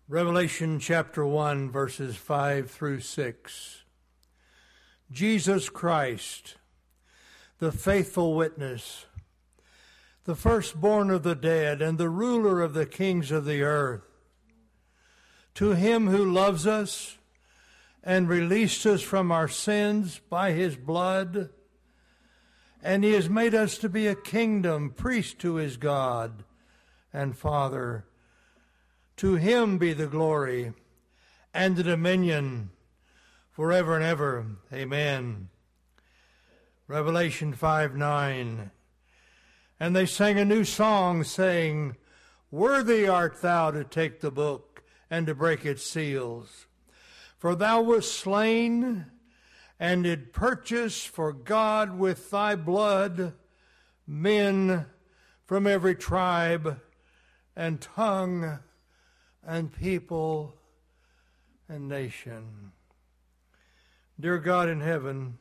Revelation chapter 1, verses 5 through 6. Jesus Christ, the faithful witness, the firstborn of the dead and the ruler of the kings of the earth, to him who loves us and released us from our sins by his blood, and he has made us to be a kingdom, priest to his God and Father. To him be the glory and the dominion forever and ever. Amen. Revelation 5:9. And they sang a new song, saying, Worthy art thou to take the book and to break its seals. For thou wast slain and did purchase for God with thy blood men from every tribe and tongue and people and nation. Dear God in heaven,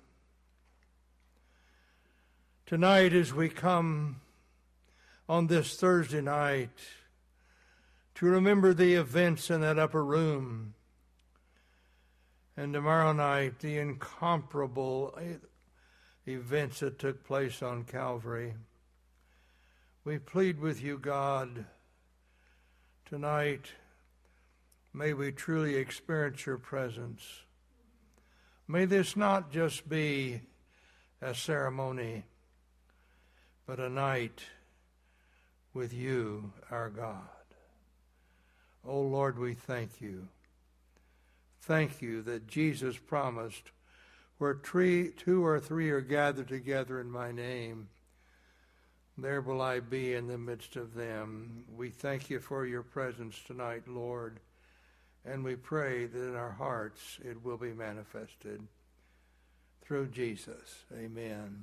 tonight as we come on this Thursday night to remember the events in that upper room, and tomorrow night the incomparable events that took place on Calvary, we plead with you, God, tonight. May we truly experience your presence. May this not just be a ceremony, but a night with you, our God. Oh Lord, we thank you. Thank you that Jesus promised, where two or three are gathered together in my name, there will I be in the midst of them. We thank you for your presence tonight, Lord. And we pray that in our hearts it will be manifested through Jesus. Amen.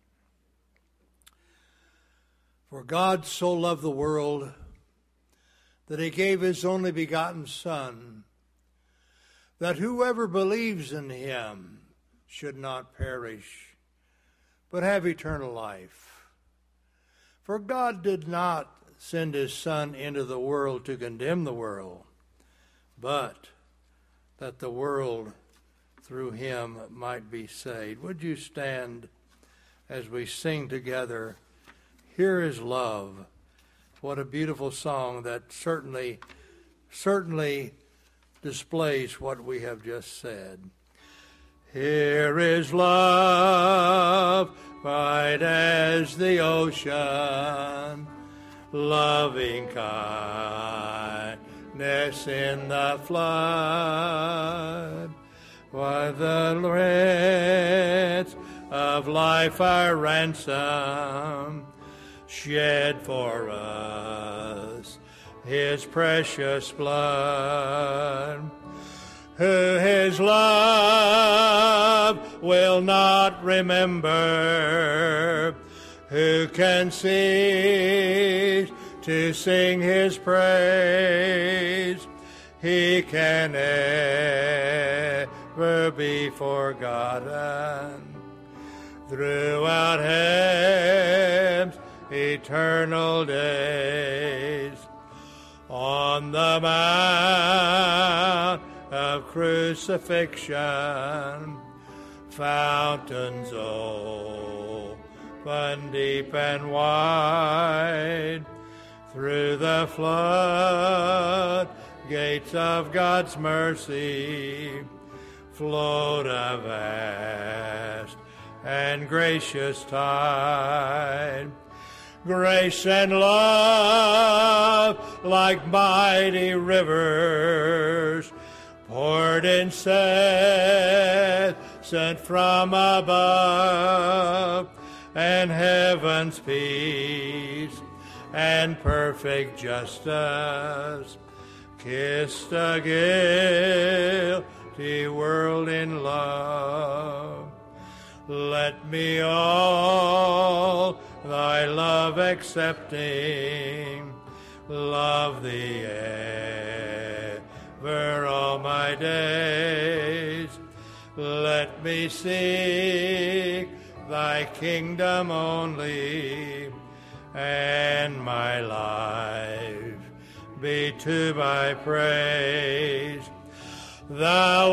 For God so loved the world that he gave his only begotten Son, that whoever believes in him should not perish, but have eternal life. For God did not send his Son into the world to condemn the world, but that the world through him might be saved. Would you stand as we sing together, Here is Love? What a beautiful song that certainly displays what we have just said. Here is love, wide as the ocean, loving kindness in the flood, while the rents of life are ransom, shed for us his precious blood. Who his love will not remember, who can cease to sing his praise, he can never be forgotten. Throughout heaven's eternal days, on the mount of crucifixion, fountains open deep and wide, through the flood gates of God's mercy flowed a vast and gracious tide. Grace and love like mighty rivers poured incessant from above, and heaven's peace and perfect justice kissed a guilty world in love. Let me all thy love accepting, love thee ever all my days. Let me seek thy kingdom only, and my life be to my praise. Thou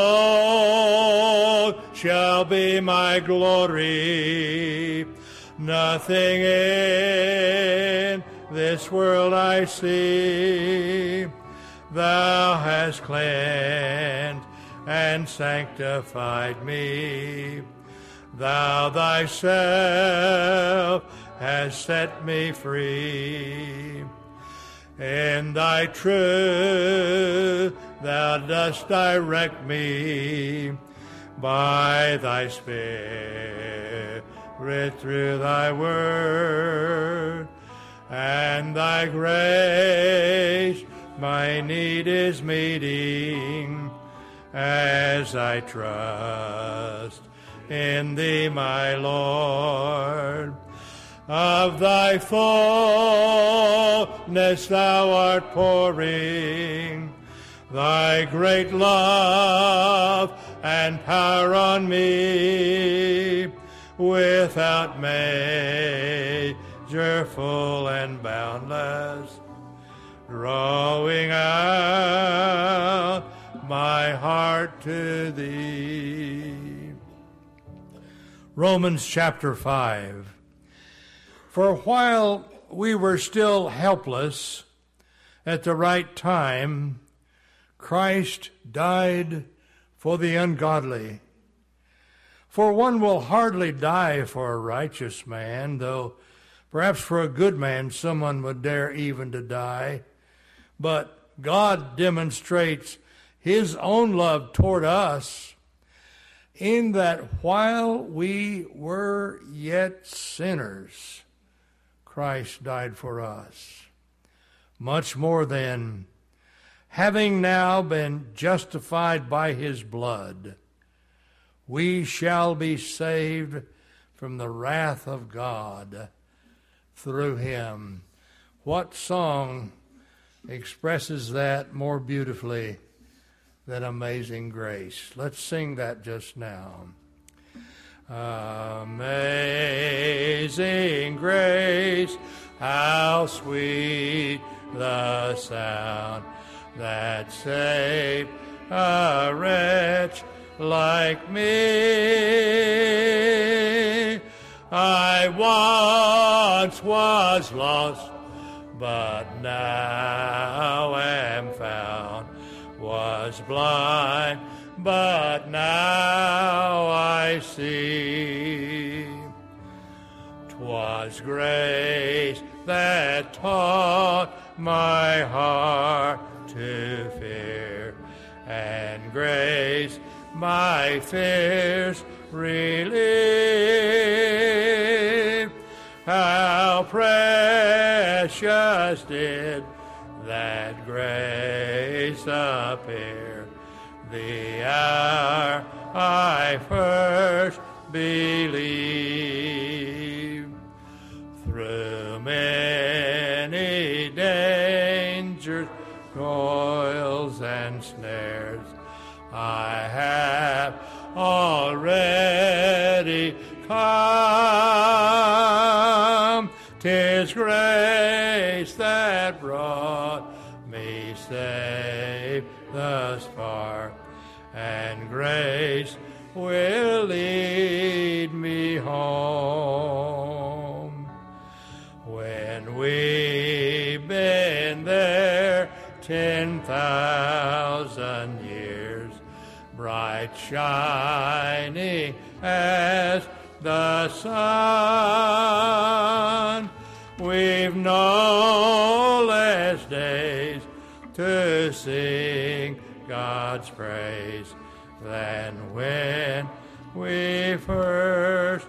alone shall be my glory. Nothing in this world I see. Thou hast cleansed and sanctified me. Thou thyself hast set me free. In thy truth thou dost direct me by thy Spirit through thy word, and thy grace my need is meeting as I trust in thee, my Lord. Of thy fullness thou art pouring thy great love and power on me, without measure, full and boundless, drawing out my heart to thee. Romans chapter 5. For while we were still helpless, at the right time, Christ died for the ungodly. For one will hardly die for a righteous man, though perhaps for a good man someone would dare even to die. But God demonstrates his own love toward us in that while we were yet sinners, Christ died for us. Much more then, having now been justified by his blood, we shall be saved from the wrath of God through him. What song expresses that more beautifully than Amazing Grace? Let's sing that just now. Amazing grace, how sweet the sound that saved a wretch like me. I once was lost, but now am found, was blind, but now I see. 'Twas grace that taught my heart to fear, and grace my fears relieved. How precious did that grace appear the hour I first believed. Through many dangers, toils, and snares, I have already come. 'Tis grace that brought me safe thus far, and grace will lead me home. When we've been there 10,000 years, bright shining as the sun, we've no less days to sing God's praise than when we first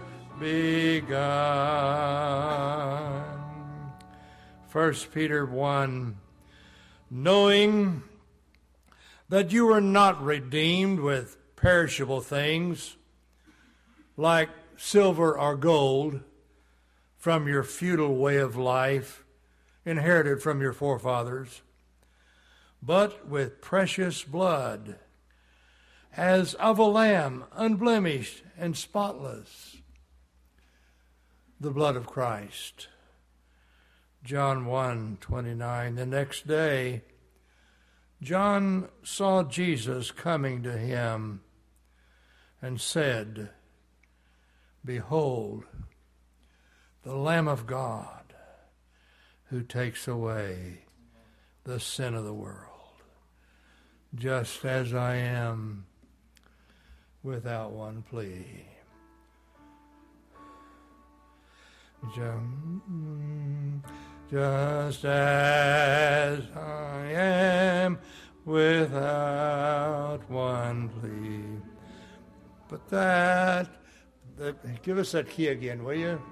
begun. 1 Peter 1, knowing that you were not redeemed with perishable things like silver or gold from your futile way of life inherited from your forefathers, but with precious blood, as of a lamb, unblemished and spotless, the blood of Christ. John 1:29. The next day, John saw Jesus coming to him and said, "Behold, the Lamb of God who takes away the sin of the world. Just as I am, without one plea." Just as I am, without one plea. But give us that key again, will you?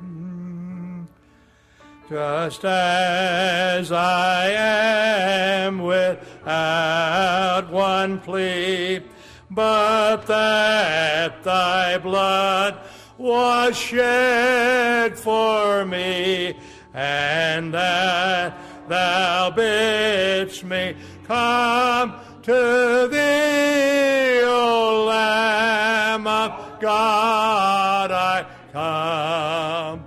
Just as I am, without one plea, but that thy blood was shed for me, and that thou bidst me come to thee, O Lamb of God, I come,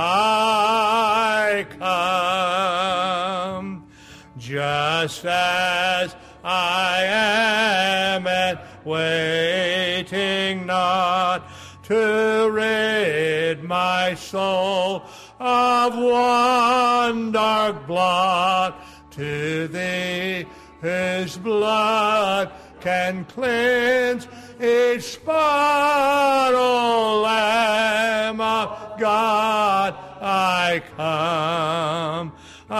I come, just as I am, and waiting not to rid my soul of one dark blot, to thee whose blood can cleanse each spot, O Lamb of God, I come,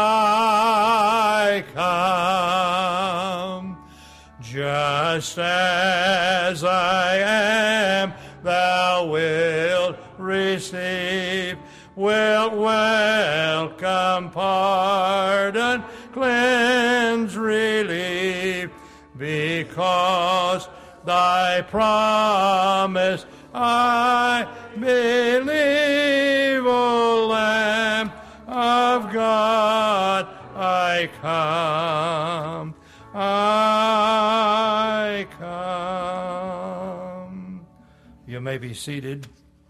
I come. Just as I am, thou wilt receive, wilt welcome, pardon, cleanse, relieve, because thy promise I believe, O Lamb of God, I come, I come. You may be seated.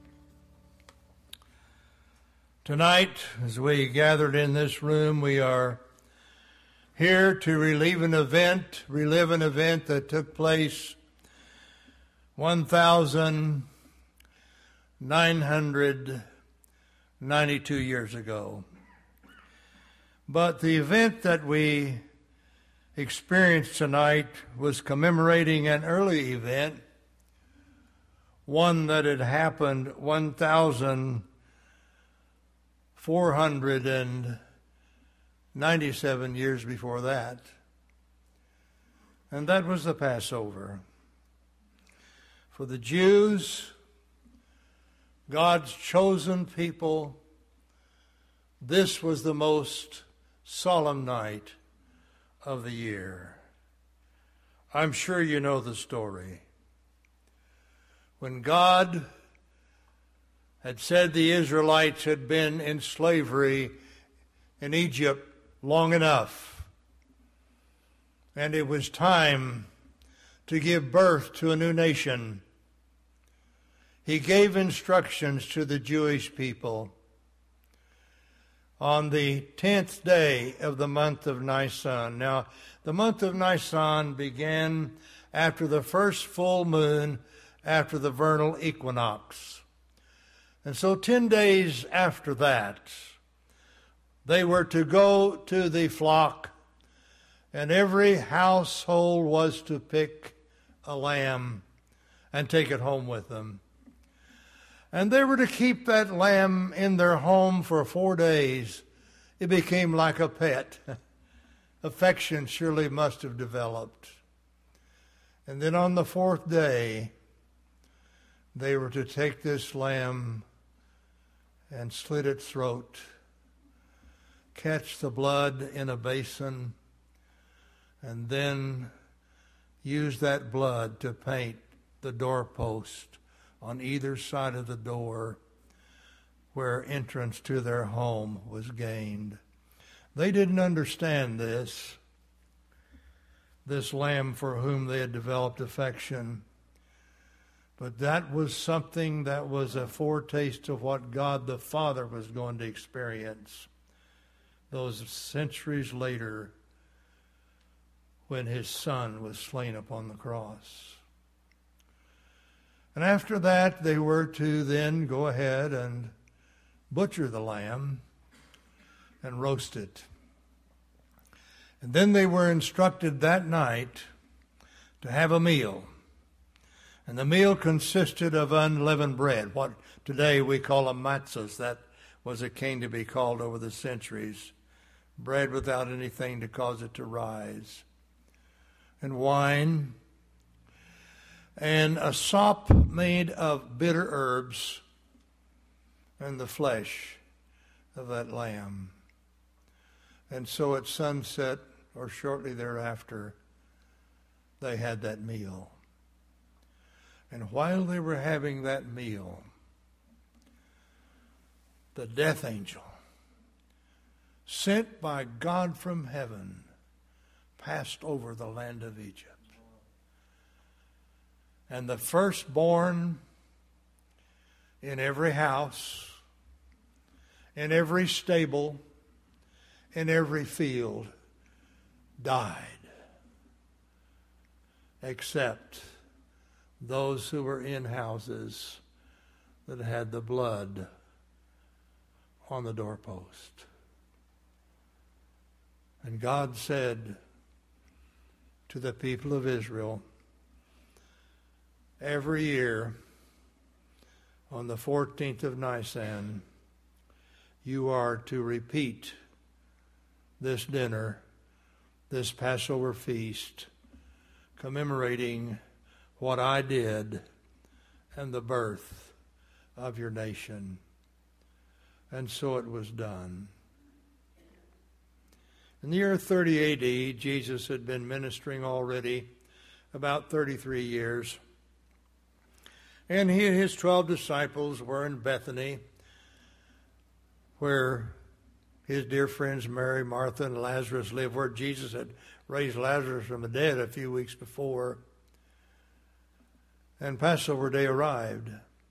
Tonight, as we gathered in this room, we are here to relive an event that took place 1,992 years ago. But the event that we experienced tonight was commemorating an early event, one that had happened 1,497 years before that. And that was the Passover. For the Jews, God's chosen people, this was the most solemn night of the year. I'm sure you know the story. When God had said the Israelites had been in slavery in Egypt long enough, and it was time to give birth to a new nation, He gave instructions to the Jewish people. On the 10th day of the month of Nisan. Now, the month of Nisan began after the first full moon after the vernal equinox. And so 10 days after that, they were to go to the flock, and every household was to pick a lamb and take it home with them. And they were to keep that lamb in their home for 4 days. It became like a pet. Affection surely must have developed. And then on the 4th day, they were to take this lamb and slit its throat, catch the blood in a basin, and then use that blood to paint the doorpost on either side of the door where entrance to their home was gained. They didn't understand this lamb for whom they had developed affection. But that was something that was a foretaste of what God the Father was going to experience those centuries later when his son was slain upon the cross. And after that, they were to then go ahead and butcher the lamb and roast it. And then they were instructed that night to have a meal. And the meal consisted of unleavened bread, what today we call a matzahs. That was it came to be called over the centuries. Bread without anything to cause it to rise. And wine. And a sop made of bitter herbs and the flesh of that lamb. And so at sunset, or shortly thereafter, they had that meal. And while they were having that meal, the death angel, sent by God from heaven, passed over the land of Egypt. And the firstborn in every house, in every stable, in every field died, except those who were in houses that had the blood on the doorpost. And God said to the people of Israel, every year on the 14th of Nisan, you are to repeat this dinner, this Passover feast, commemorating what I did and the birth of your nation. And so it was done. In the year 30 AD, Jesus had been ministering already about 33 years. And he and his 12 disciples were in Bethany, where his dear friends Mary, Martha, and Lazarus lived, where Jesus had raised Lazarus from the dead a few weeks before. And Passover day arrived.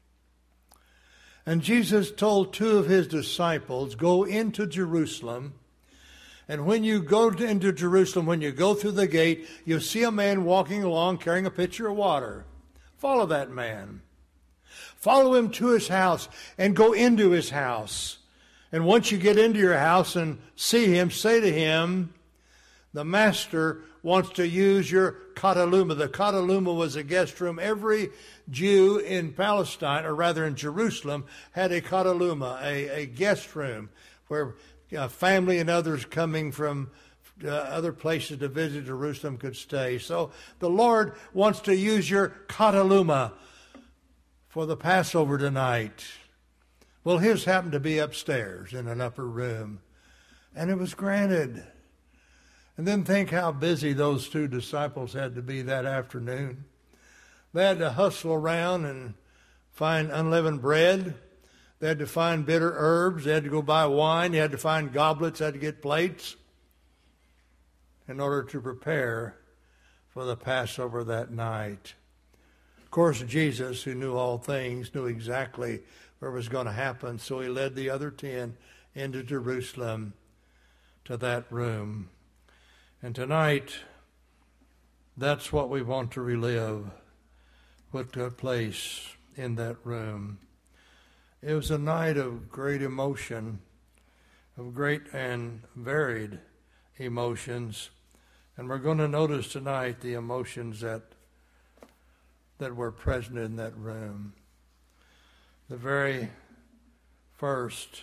And Jesus told two of his disciples, go into Jerusalem, and when you go into Jerusalem, when you go through the gate, you'll see a man walking along carrying a pitcher of water. Follow that man. Follow him to his house and go into his house. And once you get into your house and see him, say to him, the master wants to use your kataluma. The kataluma was a guest room. Every Jew in Palestine, or rather in Jerusalem, had a kataluma, a guest room, where family and others coming from other places to visit Jerusalem could stay. So the Lord wants to use your kataluma for the Passover tonight. Well, his happened to be upstairs in an upper room, and it was granted. And then think how busy those two disciples had to be that afternoon. They had to hustle around and find unleavened bread. They had to find bitter herbs. They had to go buy wine. They had to find goblets. They had to get plates in order to prepare for the Passover that night. Of course, Jesus, who knew all things, knew exactly what was going to happen, so he led the other 10 into Jerusalem to that room. And tonight, that's what we want to relive, what took place in that room. It was a night of great emotion, of great and varied emotions. And we're going to notice tonight the emotions that were present in that room. The very first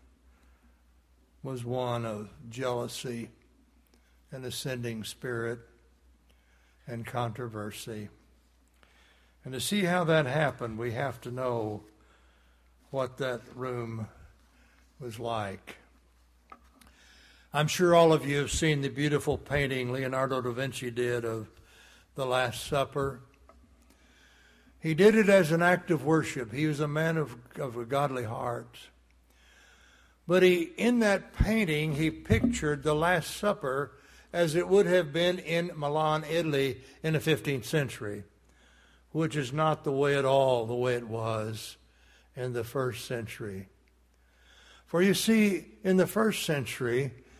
was one of jealousy, an ascending spirit, and controversy. And to see how that happened, we have to know what that room was like. I'm sure all of you have seen the beautiful painting Leonardo da Vinci did of the Last Supper. He did it as an act of worship. He was a man of a godly heart. But in that painting, he pictured the Last Supper as it would have been in Milan, Italy in the 15th century, which is not the way at all the way it was in the first century. For you see, in the first century,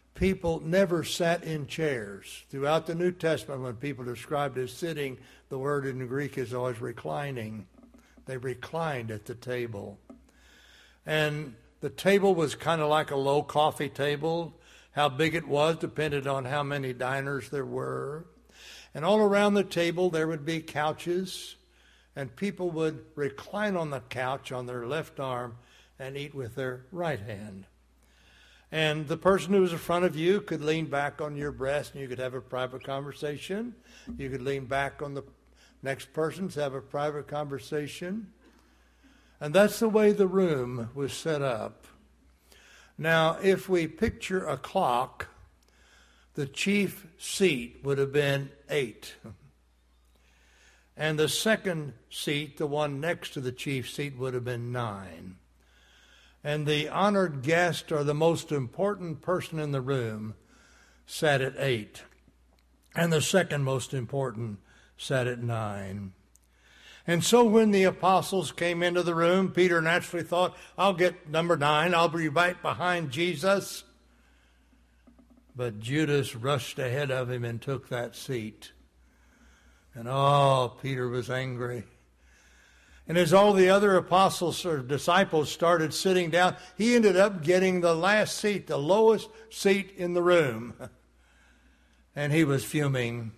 people never sat in chairs. Throughout the New Testament, when people described as sitting, the word in the Greek is always reclining. They reclined at the table. And the table was kind of like a low coffee table. How big it was depended on how many diners there were. And all around the table there would be couches, and people would recline on the couch on their left arm and eat with their right hand. And the person who was in front of you could lean back on your breast and you could have a private conversation. You could lean back on the next person to have a private conversation. And that's the way the room was set up. Now, if we picture a clock, the chief seat would have been 8. And the second seat, the one next to the chief seat, would have been 9. And the honored guest, or the most important person in the room, sat at 8. And the second most important sat at 9. And so when the apostles came into the room, Peter naturally thought, I'll get number 9. I'll be right behind Jesus. But Judas rushed ahead of him and took that seat. And Peter was angry. And as all the other apostles or disciples started sitting down, he ended up getting the last seat, the lowest seat in the room. And he was fuming.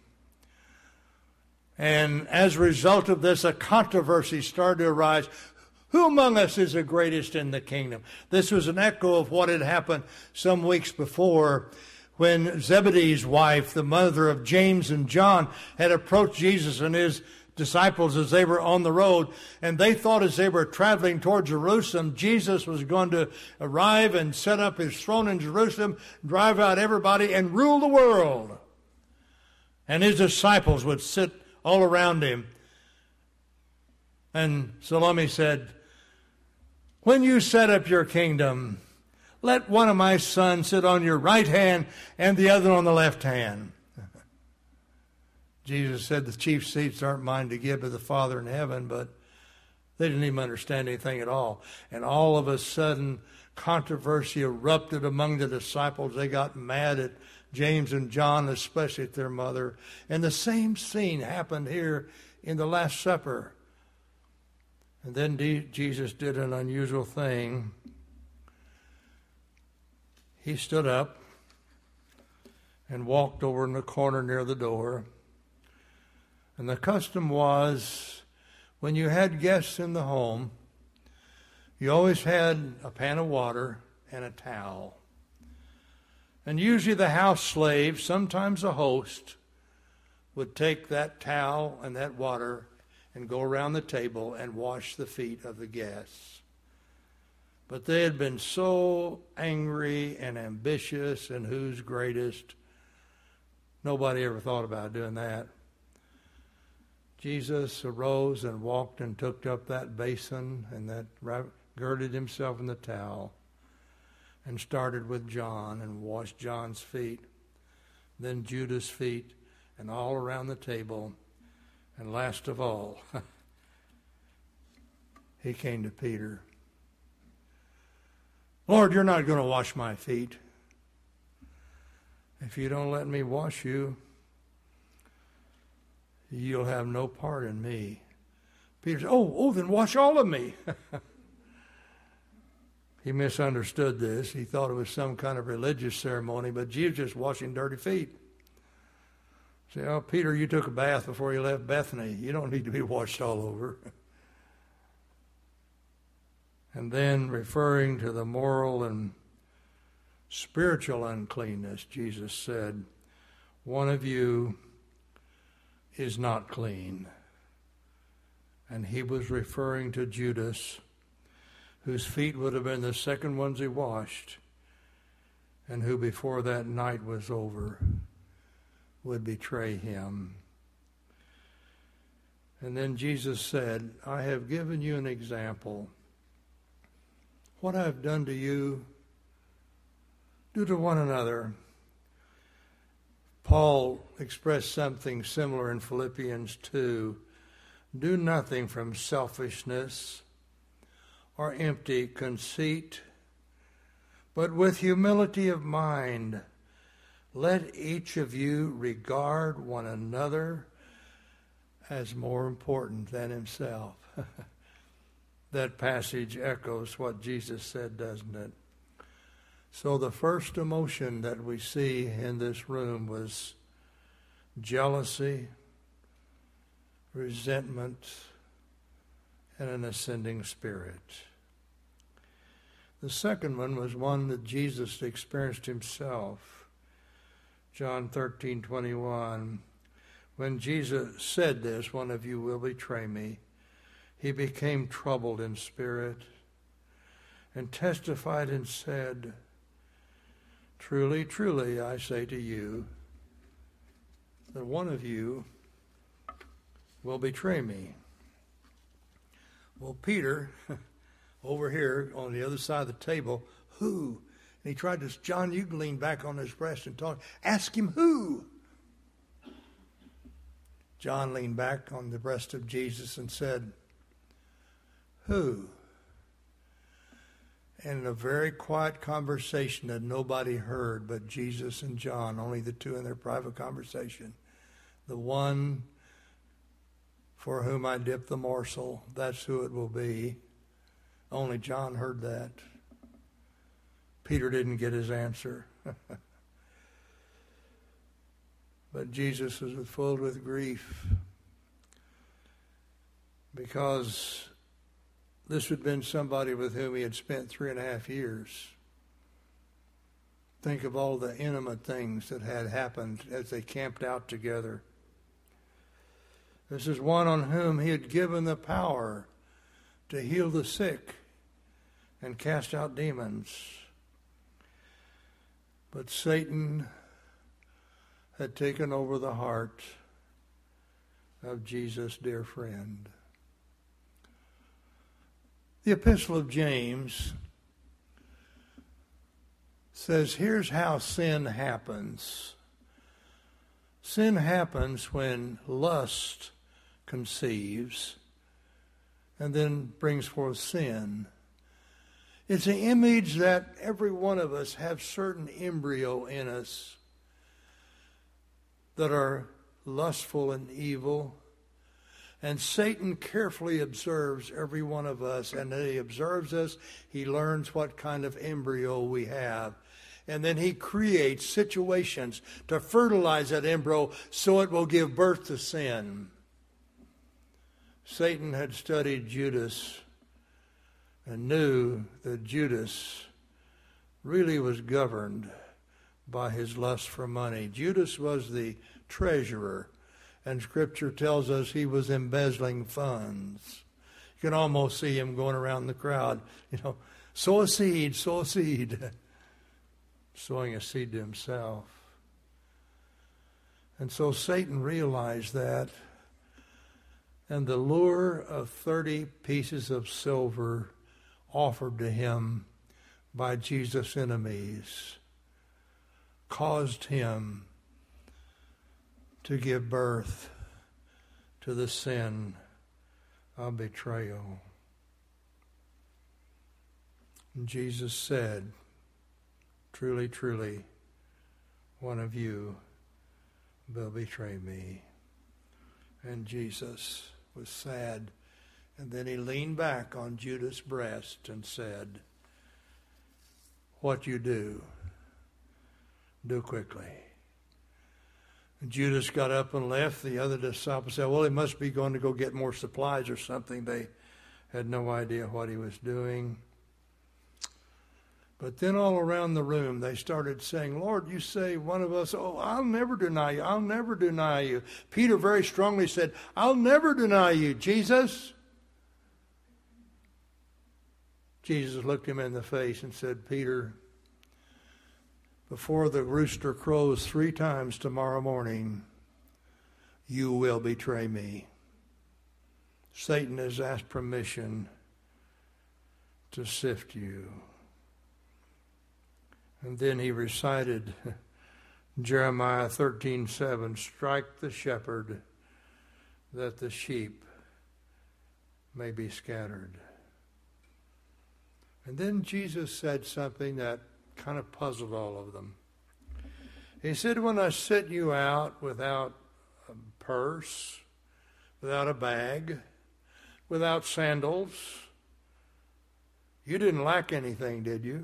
And as a result of this, a controversy started to arise. Who among us is the greatest in the kingdom? This was an echo of what had happened some weeks before when Zebedee's wife, the mother of James and John, had approached Jesus and his disciples as they were on the road, and they thought as they were traveling toward Jerusalem, Jesus was going to arrive and set up his throne in Jerusalem, drive out everybody, and rule the world. And his disciples would sit all around him. And Salome said, when you set up your kingdom, let one of my sons sit on your right hand and the other on the left hand. Jesus said the chief seats aren't mine to give to the Father in heaven, but they didn't even understand anything at all. And all of a sudden, controversy erupted among the disciples. They got mad at James and John, especially at their mother. And the same scene happened here in the Last Supper. And then Jesus did an unusual thing. He stood up and walked over in the corner near the door. And the custom was, when you had guests in the home, you always had a pan of water and a towel. And usually the house slave, sometimes a host, would take that towel and that water and go around the table and wash the feet of the guests. But they had been so angry and ambitious and who's greatest, nobody ever thought about doing that. Jesus arose and walked and took up that basin and that girded himself in the towel and started with John and washed John's feet, then Judas' feet, and all around the table. And last of all, he came to Peter. Lord, you're not going to wash my feet. If you don't let me wash you, you'll have no part in me. Peter said, then wash all of me. He misunderstood this. He thought it was some kind of religious ceremony, but Jesus just washing dirty feet. Say, Peter, you took a bath before you left Bethany. You don't need to be washed all over. And then referring to the moral and spiritual uncleanness, Jesus said, one of you is not clean. And he was referring to Judas, whose feet would have been the second ones he washed, and who before that night was over would betray him. And then Jesus said, I have given you an example. What I have done to you, do to one another. Paul expressed something similar in Philippians 2. Do nothing from selfishness or empty conceit, but with humility of mind, Let each of you regard one another as more important than himself. That passage echoes what Jesus said, doesn't it? So the first emotion that we see in this room was jealousy, resentment, and an ascending spirit. The second one was one that Jesus experienced himself. John 13:21. When Jesus said this, one of you will betray me, he became troubled in spirit and testified and said, truly, truly, I say to you, that one of you will betray me. Well, Peter, over here on the other side of the table, who? And he tried to, John, you can lean back on his breast and talk. Ask him who? John leaned back on the breast of Jesus and said, who? And in a very quiet conversation that nobody heard but Jesus and John, only the two in their private conversation, the one for whom I dip the morsel, that's who it will be. Only John heard that. Peter didn't get his answer. But Jesus was filled with grief because this had been somebody with whom he had spent 3.5 years. Think of all the intimate things that had happened as they camped out together. This is one on whom he had given the power to heal the sick and cast out demons. But Satan had taken over the heart of Jesus' dear friend. The Epistle of James says, here's how sin happens. Sin happens when lust conceives and then brings forth sin. It's an image that every one of us have certain embryo in us that are lustful and evil. And Satan carefully observes every one of us. And as he observes us, he learns what kind of embryo we have. And then he creates situations to fertilize that embryo so it will give birth to sin. Satan had studied Judas and knew that Judas really was governed by his lust for money. Judas was the treasurer, and Scripture tells us he was embezzling funds. You can almost see him going around the crowd, sow a seed, sow a seed. Sowing a seed to himself. And so Satan realized that, and the lure of 30 pieces of silver offered to him by Jesus' enemies caused him to give birth to the sin of betrayal. And Jesus said, truly, truly, one of you will betray me. And Jesus was sad. And then he leaned back on Judas' breast and said, what you do quickly. And Judas got up and left. The other disciples said, well, he must be going to go get more supplies or something. They had no idea what he was doing. But then all around the room, they started saying, Lord, you say one of us, oh, I'll never deny you. I'll never deny you. Peter very strongly said, I'll never deny you, Jesus. Jesus looked him in the face and said, Peter, before the rooster crows 3 times tomorrow morning, you will betray me. Satan has asked permission to sift you. And then he recited Jeremiah 13:7, strike the shepherd that the sheep may be scattered. And then Jesus said something that kind of puzzled all of them. He said, when I sent you out without a purse, without a bag, without sandals, you didn't lack anything, did you?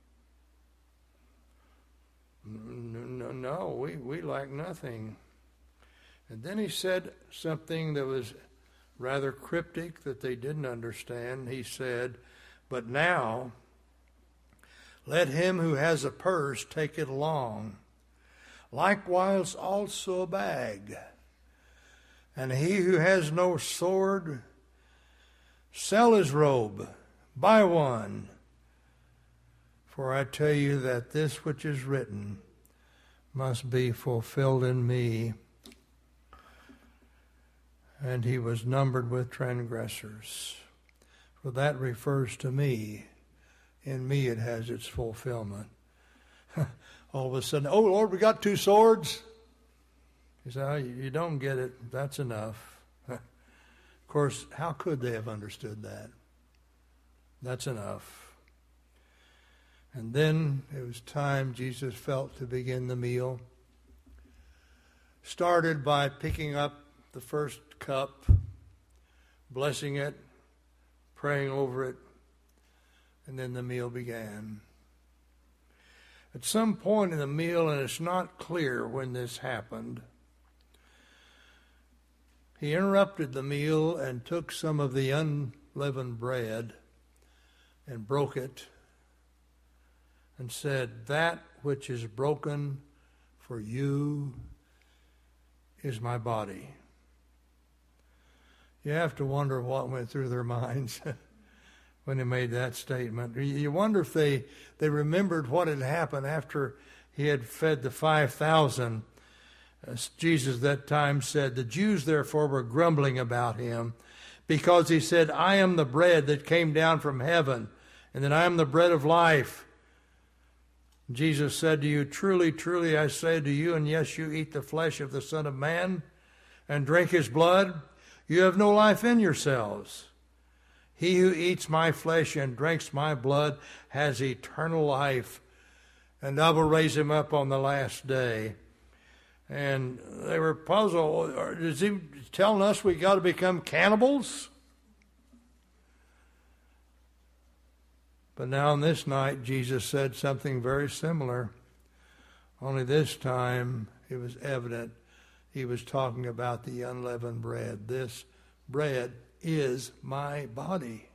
No, we lack nothing. And then he said something that was rather cryptic that they didn't understand. He said, but now let him who has a purse take it along, likewise also a bag. And he who has no sword, sell his robe, buy one. For I tell you that this which is written must be fulfilled in me. And he was numbered with transgressors. For that refers to me. In me it has its fulfillment. All of a sudden, oh Lord, we got 2 swords. He said, oh, you don't get it. That's enough. Of course, how could they have understood that? That's enough. And then it was time Jesus felt to begin the meal. Started by picking up the first cup, blessing it, praying over it, and then the meal began. At some point in the meal, and it's not clear when this happened, he interrupted the meal and took some of the unleavened bread and broke it and said, that which is broken for you is my body. You have to wonder what went through their minds when he made that statement. You wonder if they remembered what had happened after he had fed the 5,000. Jesus that time said, the Jews therefore were grumbling about him because he said, I am the bread that came down from heaven, and that I am the bread of life. Jesus said to you, truly, truly, I say to you, and yes, you eat the flesh of the Son of Man and drink his blood, you have no life in yourselves. He who eats my flesh and drinks my blood has eternal life, and I will raise him up on the last day. And they were puzzled. Is he telling us we got to become cannibals? But now on this night, Jesus said something very similar. Only this time, it was evident he was talking about the unleavened bread. This bread is my body.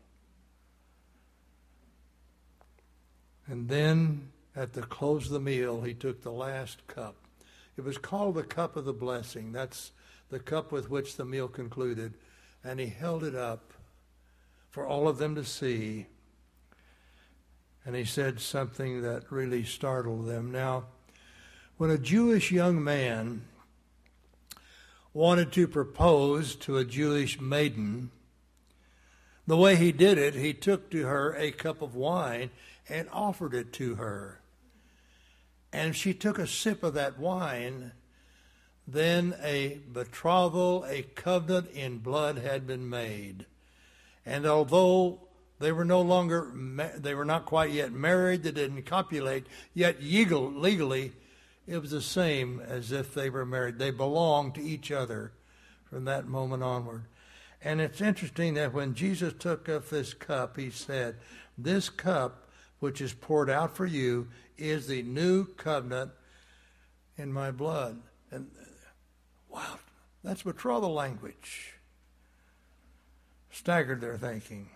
And then, at the close of the meal, he took the last cup. It was called the cup of the blessing. That's the cup with which the meal concluded. And he held it up for all of them to see. And he said something that really startled them. Now, when a Jewish young man wanted to propose to a Jewish maiden, the way he did it, he took to her a cup of wine and offered it to her. And she took a sip of that wine. Then a betrothal, a covenant in blood had been made. And although they were not quite yet married, they didn't copulate, yet legally it was the same as if they were married. They belonged to each other from that moment onward. And it's interesting that when Jesus took up this cup, he said, this cup which is poured out for you is the new covenant in my blood. And wow, that's betrothal language. Staggered their thinking.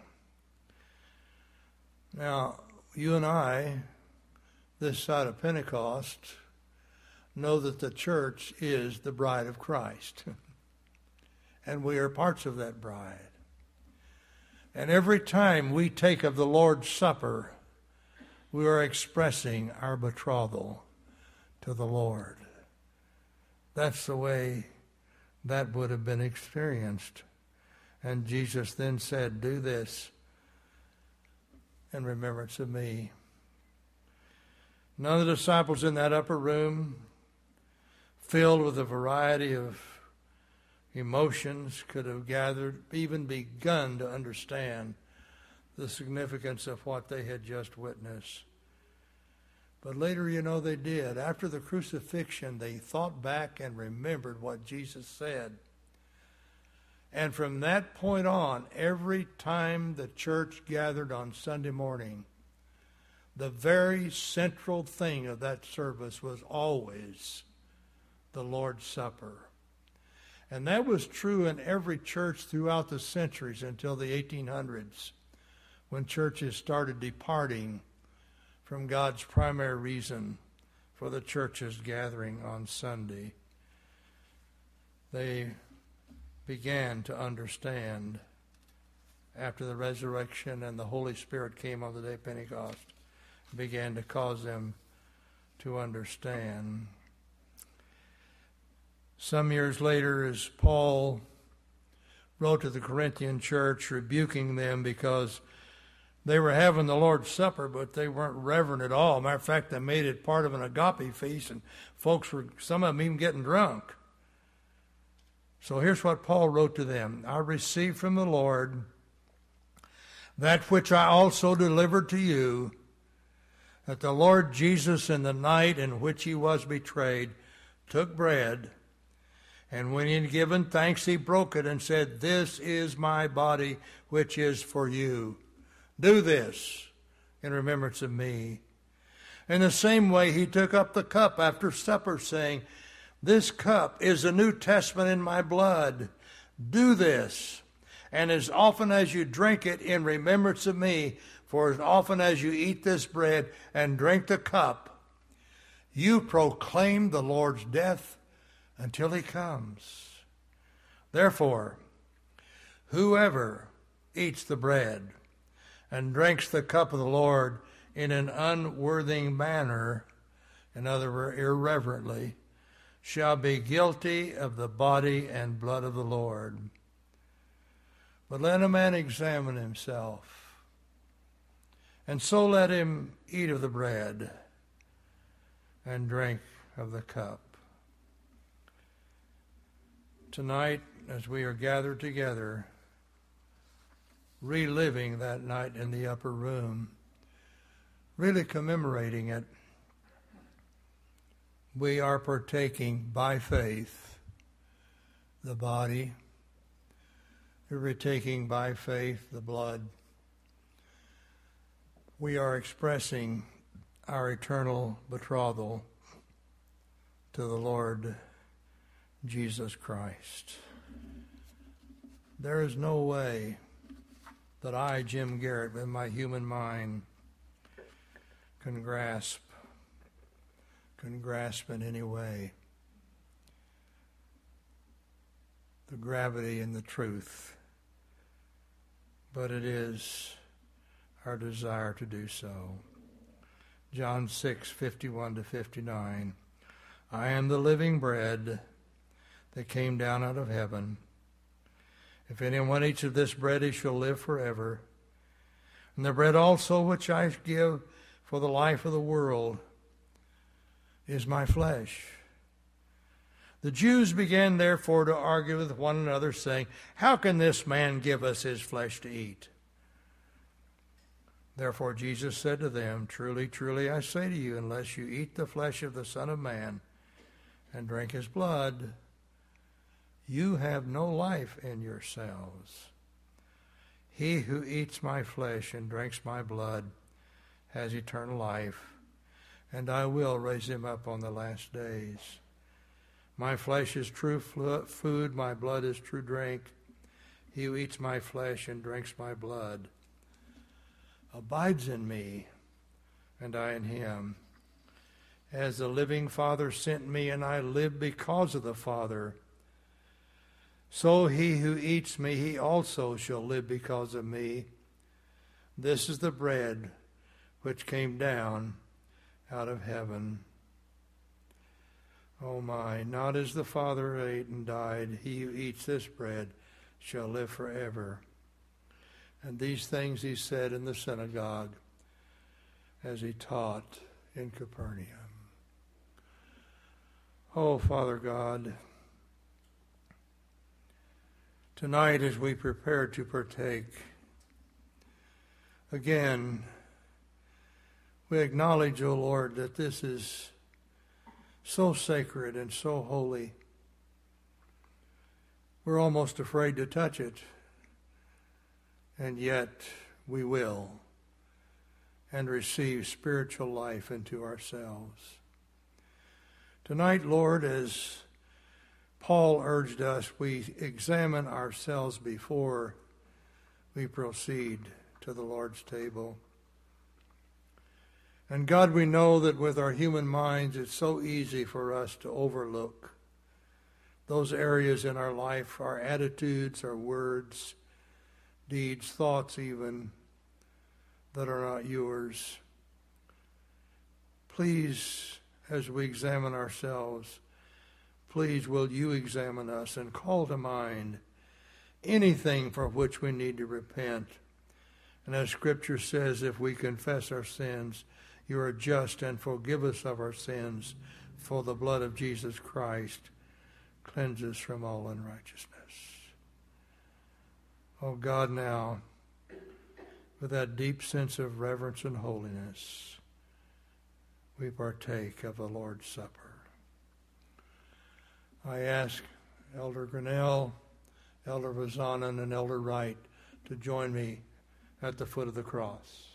Now, you and I, this side of Pentecost, know that the church is the bride of Christ. And we are parts of that bride. And every time we take of the Lord's Supper, we are expressing our betrothal to the Lord. That's the way that would have been experienced. And Jesus then said, do this in remembrance of me. None of the disciples in that upper room, filled with a variety of emotions, could have even begun to understand the significance of what they had just witnessed. But later, they did. After the crucifixion, they thought back and remembered what Jesus said. And from that point on, every time the church gathered on Sunday morning, the very central thing of that service was always the Lord's Supper. And that was true in every church throughout the centuries until the 1800s, when churches started departing from God's primary reason for the church's gathering on Sunday. They began to understand after the resurrection and the Holy Spirit came on the day of Pentecost, began to cause them to understand. Some years later, as Paul wrote to the Corinthian church, rebuking them because they were having the Lord's Supper, but they weren't reverent at all. Matter of fact, they made it part of an agape feast, and some of them even getting drunk. So here's what Paul wrote to them. I received from the Lord that which I also delivered to you, that the Lord Jesus, in the night in which he was betrayed, took bread, and when he had given thanks, he broke it and said, "This is my body, which is for you. Do this in remembrance of me." In the same way, he took up the cup after supper, saying, "This cup is the New Testament in my blood. Do this, and as often as you drink it in remembrance of me, for as often as you eat this bread and drink the cup, you proclaim the Lord's death until he comes. Therefore, whoever eats the bread and drinks the cup of the Lord in an unworthy manner," in other words, irreverently, "shall be guilty of the body and blood of the Lord. But let a man examine himself, and so let him eat of the bread and drink of the cup." Tonight, as we are gathered together, reliving that night in the upper room, really commemorating it, we are partaking by faith the body, we're taking by faith the blood. We are expressing our eternal betrothal to the Lord Jesus Christ. There is no way that I, Jim Garrett, with my human mind, can grasp in any way the gravity and the truth, but it is our desire to do so. John 6:51-59. I am the living bread that came down out of heaven. If anyone eats of this bread, he shall live forever. And the bread also which I give for the life of the world is my flesh. The Jews began therefore to argue with one another, saying, "How can this man give us his flesh to eat?" Therefore Jesus said to them, "Truly, truly, I say to you, unless you eat the flesh of the Son of Man and drink his blood, you have no life in yourselves. He who eats my flesh and drinks my blood has eternal life, and I will raise him up on the last days. My flesh is true food, my blood is true drink. He who eats my flesh and drinks my blood abides in me, and I in him. As the living Father sent me, and I live because of the Father, so he who eats me, he also shall live because of me. This is the bread which came down out of heaven. Oh my, not as the Father ate and died, he who eats this bread shall live forever." And these things he said in the synagogue as he taught in Capernaum. Oh, Father God, tonight as we prepare to partake, again, We acknowledge, O Lord, that this is so sacred and so holy. We're almost afraid to touch it, and yet we will, and receive spiritual life into ourselves. Tonight, Lord, as Paul urged us, we examine ourselves before we proceed to the Lord's table. And God, we know that with our human minds, it's so easy for us to overlook those areas in our life, our attitudes, our words, deeds, thoughts even, that are not yours. Please, as we examine ourselves, please will you examine us and call to mind anything for which we need to repent. And as Scripture says, if we confess our sins, you are just and forgive us of our sins, for the blood of Jesus Christ cleanses from all unrighteousness. Oh God, now, with that deep sense of reverence and holiness, we partake of the Lord's Supper. I ask Elder Grinnell, Elder Vazanen, and Elder Wright to join me at the foot of the cross.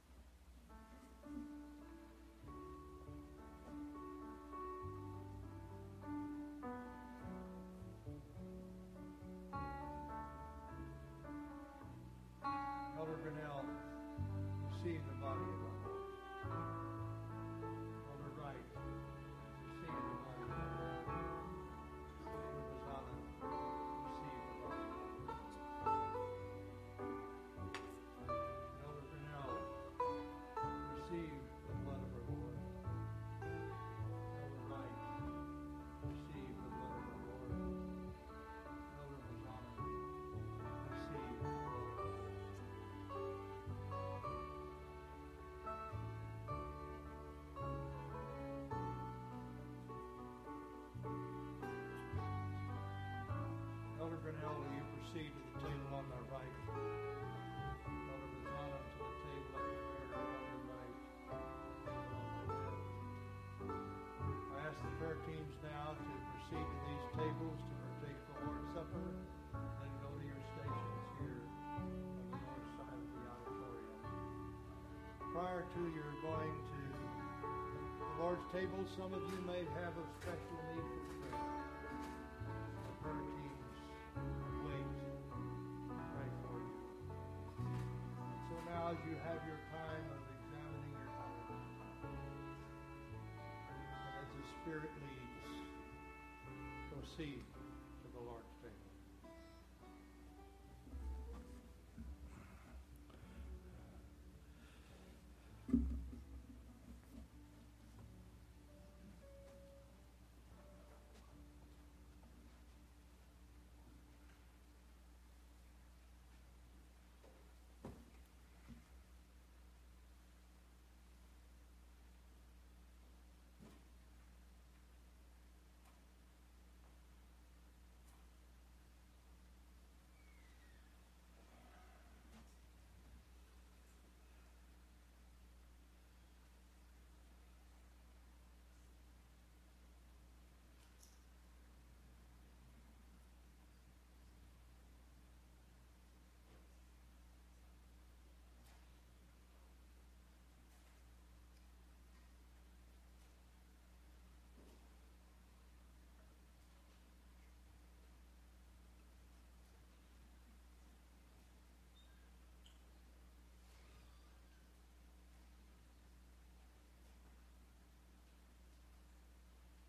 Elder Grinnell, receive the body of our Lord. Elder Wright, receive the body of our Lord. Elder Vazanen, receive the body of our Lord. Elder Grinnell, receive the blood of our Lord. Elder Wright, receive the blood of our Lord. Elder Vazanen, receive the blood of our Lord. Elder Grinnell, will you proceed to the table on the right? Elder Vazanen to the table at the rear, on the right. I ask the prayer teams now to proceed to these tables to partake the Lord's Supper, then go to your stations here on the north side of the auditorium. Prior to your going to the Lord's table, some of you may have a special need for prayer. The prayer teams wait and pray for you. So now as you have your time of examining your heart, and as the Spirit leads, proceed to the Lord's table.